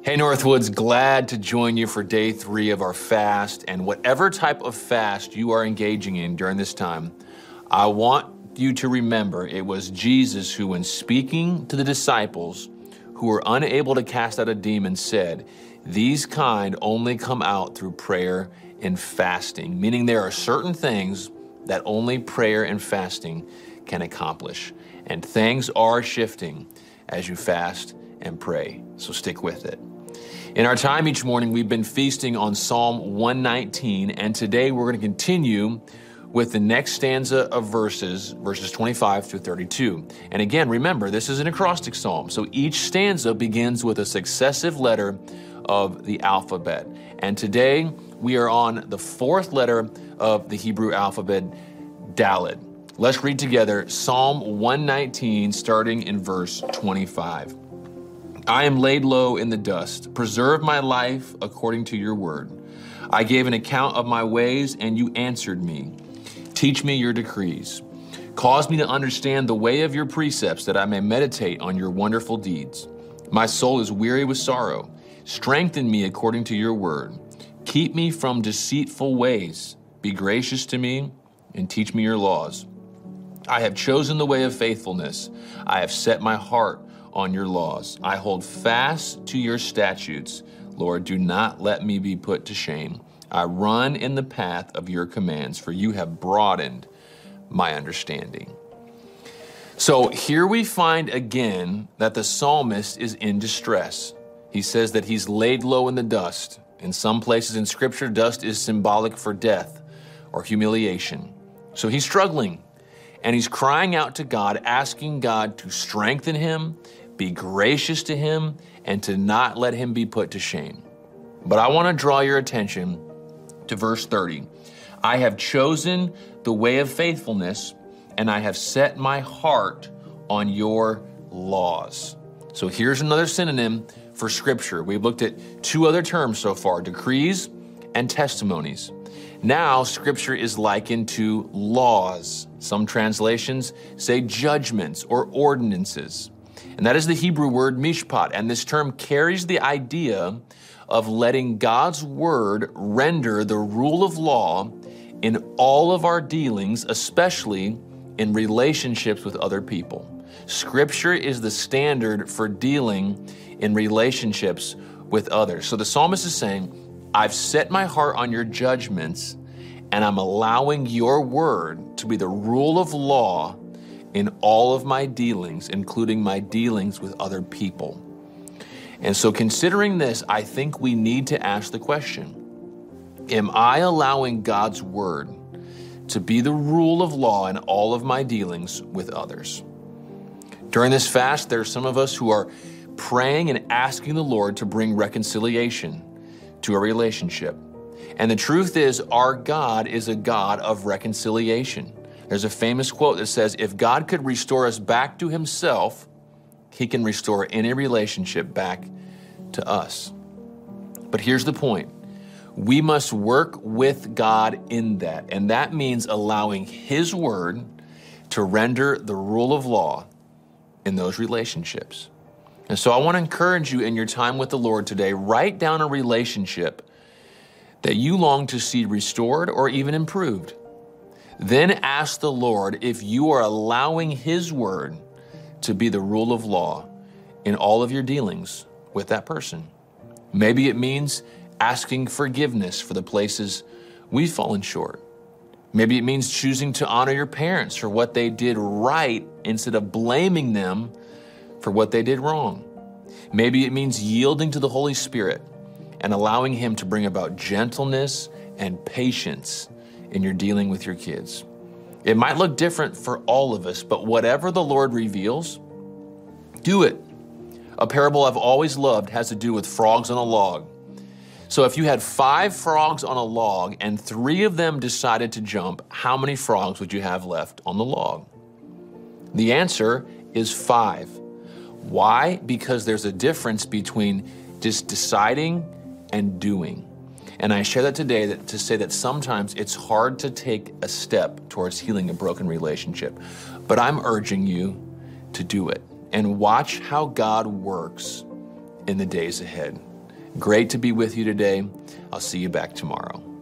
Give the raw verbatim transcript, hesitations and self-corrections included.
Hey Northwoods, glad to join you for day three of our fast, and whatever type of fast you are engaging in during this time, I want you to remember it was Jesus who, when speaking to the disciples who were unable to cast out a demon, said, "These kind only come out through prayer and fasting," meaning there are certain things that only prayer and fasting can accomplish. And things are shifting as you fast and pray, so stick with it. In our time each morning, we've been feasting on Psalm one nineteen, and today we're going to continue with the next stanza of verses, verses twenty-five through thirty-two. And again, remember, this is an acrostic psalm, so each stanza begins with a successive letter of the alphabet. And today we are on the fourth letter of the Hebrew alphabet, Dalet. Let's read together Psalm one nineteen, starting in verse twenty-five. I am laid low in the dust. Preserve my life according to your word. I gave an account of my ways, and you answered me. Teach me your decrees. Cause me to understand the way of your precepts, that I may meditate on your wonderful deeds. My soul is weary with sorrow. Strengthen me according to your word. Keep me from deceitful ways. Be gracious to me and teach me your laws. I have chosen the way of faithfulness. I have set my heart on your laws. I hold fast to your statutes. Lord, do not let me be put to shame. I run in the path of your commands, for you have broadened my understanding. So here we find again that the psalmist is in distress. He says that he's laid low in the dust. In some places in Scripture, dust is symbolic for death or humiliation. So he's struggling, and he's crying out to God, asking God to strengthen him, be gracious to him, and to not let him be put to shame. But I want to draw your attention to verse thirty. I have chosen the way of faithfulness, and I have set my heart on your laws. So here's another synonym for Scripture. We've looked at two other terms so far, decrees and testimonies. Now, Scripture is likened to laws. Some translations say judgments or ordinances. And that is the Hebrew word mishpat. And this term carries the idea of letting God's word render the rule of law in all of our dealings, especially in relationships with other people. Scripture is the standard for dealing in relationships with others. So the psalmist is saying, I've set my heart on your judgments, and I'm allowing your word to be the rule of law in all of my dealings, including my dealings with other people. And so considering this, I think we need to ask the question, am I allowing God's word to be the rule of law in all of my dealings with others? During this fast, there are some of us who are praying and asking the Lord to bring reconciliation to a relationship. And the truth is, our God is a God of reconciliation. There's a famous quote that says, if God could restore us back to himself, he can restore any relationship back to us. But here's the point. We must work with God in that. And that means allowing his word to render the rule of law in those relationships. And so I want to encourage you in your time with the Lord today, write down a relationship that you long to see restored or even improved. Then ask the Lord if you are allowing his word to be the rule of law in all of your dealings with that person. Maybe it means asking forgiveness for the places we've fallen short. Maybe it means choosing to honor your parents for what they did right instead of blaming them for what they did wrong. Maybe it means yielding to the Holy Spirit and allowing him to bring about gentleness and patience in your dealing with your kids. It might look different for all of us, but whatever the Lord reveals, do it. A parable I've always loved has to do with frogs on a log. So if you had five frogs on a log and three of them decided to jump, how many frogs would you have left on the log? The answer is five. Why? Because there's a difference between just deciding and doing. And I share that today that, to say that sometimes it's hard to take a step towards healing a broken relationship. But I'm urging you to do it and watch how God works in the days ahead. Great to be with you today. I'll see you back tomorrow.